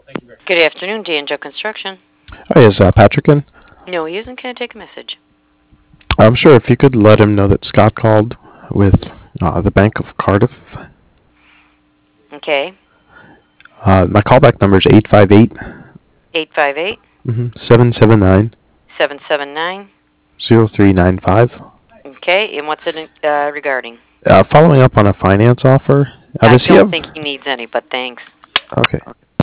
Good afternoon, D'Angelo Construction. Hi, is Patrick in? No, he isn't going to take a message. I'm sure if you could let him know that Scott called with the Bank of Cardiff. Okay. My callback number is 858 858 779 779. 0395. Okay, and what's it regarding? Following up on a finance offer. I Does he don't have? think he needs any, but thanks. Okay.